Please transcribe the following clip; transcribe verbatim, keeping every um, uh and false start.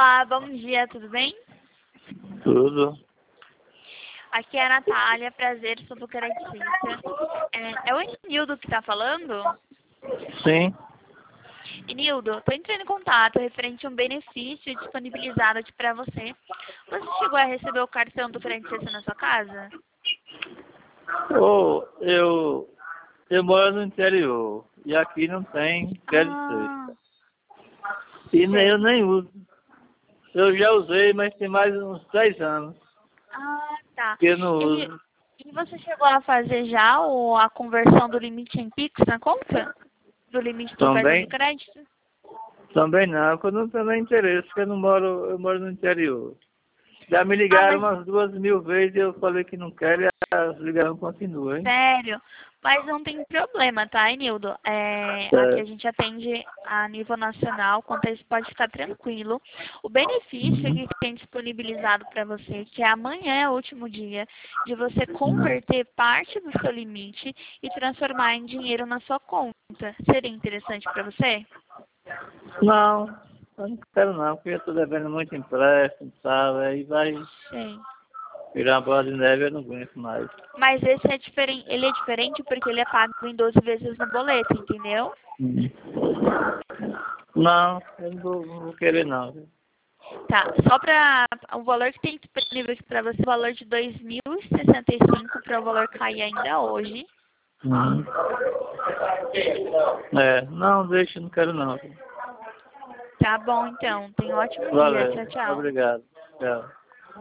Olá, bom dia, tudo bem? Tudo. Aqui é a Natália, prazer, sou do Caracita. É, é o Enildo que está falando? Sim. Enildo, estou entrando em contato referente a um benefício disponibilizado aqui para você. Você chegou a receber o cartão do Caracita na sua casa? Oh, eu, eu moro no interior e aqui não tem crédito. Ah, E nem, eu sei. nem uso. Eu já usei, mas tem mais uns três anos Ah, tá. que eu não E, uso. e você chegou a fazer já o, a conversão do limite em Pix na conta? Do limite do cartão de Também, crédito? também não, porque eu não tenho nem interesse, porque eu não moro, eu moro no interior. Já me Ah, ligaram mas umas duas mil vezes e eu falei que não quero e a ligação continua, hein? sério? Mas não tem problema, tá, Enildo? É, aqui a É. gente atende a nível nacional, quanto a isso pode ficar tranquilo. O benefício Uhum. que tem disponibilizado para você, que amanhã é o último dia, de você Uhum. converter parte do seu limite e transformar em dinheiro na sua conta. Seria interessante para você? Não, eu não quero não, porque eu estou devendo muito empréstimo, sabe? Aí vai Sim. virar uma bola de neve, eu não aguento mais. Mas esse é diferente, ele é diferente porque ele é pago em doze vezes no boleto, entendeu? Uhum. Não, eu não vou, não vou querer não. Viu? Tá, só para o valor que tem disponível aqui para você, o valor de dois mil e sessenta e cinco para o valor cair ainda hoje. Uhum. É, não, deixa, não quero não. Viu? Tá bom, então. Tenha um ótimo dia. Valeu, Tchau, tchau. obrigado. Tchau.